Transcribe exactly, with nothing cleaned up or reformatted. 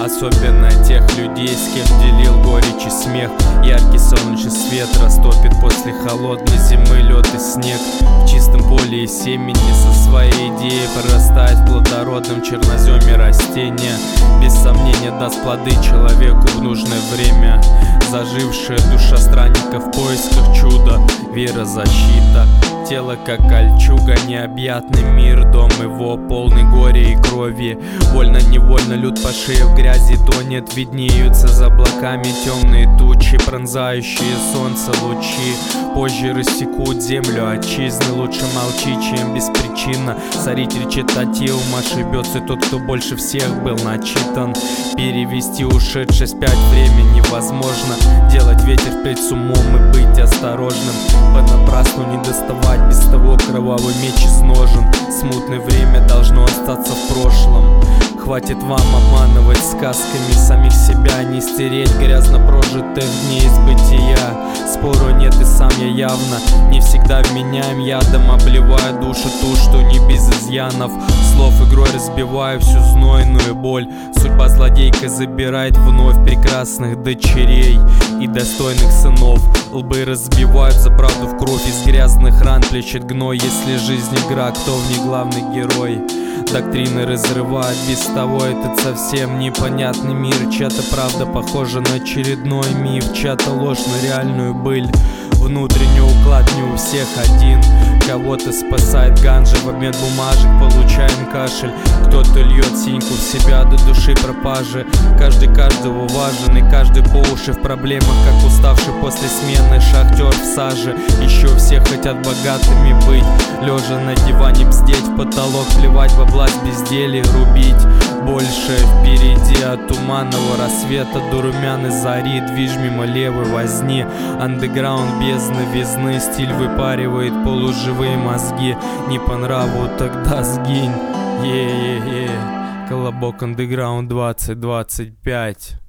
Особенно тех людей, с кем делил горечь и смех. Яркий солнечный свет растопит после холодной зимы лед и снег. В чистом поле и семени со своей идеей прорастает в плодородном черноземе растения. Без сомнения даст плоды человеку в нужное время. Зажившая душа странника в поисках чуда, вера, защита. Тело как кольчуга, необъятный мир, дом его полный горя и крови. Вольно-невольно люд по шее в грязи тонет. Виднеются за облаками темные тучи, пронзающие солнце лучи. Позже рассекут землю отчизны. Лучше молчи, чем беспричинно сорить речитативом. Ошибется тот, кто больше всех был начитан. Перевести ушедшее вспять время невозможно. Делать ветер впредь с умом и быть осторожным. Понапрасну не доставать без того кровавый меч из ножен. Смутное время должно остаться в прошлом. Хватит вам обманывать сказками самих себя, не стереть грязно прожитых дней из бытия. Спору нет, и сам я явно не всегда вменяем ядом, обливая душу ту, что не без изъянов. Слов игрой разбиваю всю знойную боль. Судьба злодейка забирает вновь прекрасных дочерей и достойных сынов. Лбы разбивают за правду в кровь, из грязных ран плещет гной. Если жизнь игра, кто в ней главный герой? Доктрины разрывают без того этот совсем непонятный мир. Чья-то правда похожа на очередной миф, чья-то ложь на реальную быль. Внутренний уклад не у всех один. Кого-то спасает ганжа, в обмен бумажек получаем кашель. Кто-то льет синьку в себя до души пропажи. Каждый каждого важен, и каждый по уши в проблемах, как уставший после смены шахтер в саже. Еще все хотят богатыми быть, лежа на диване бздеть, в потолок плевать, в область безделья рубить. Больше впереди от туманного рассвета до румяной зари. Движ мимо левой возни, андеграунд без новизны. Стиль выпаривает полуживые мозги. Не по нраву, тогда сгинь. Е-е-е. Колобок андеграунд двадцать двадцать пять.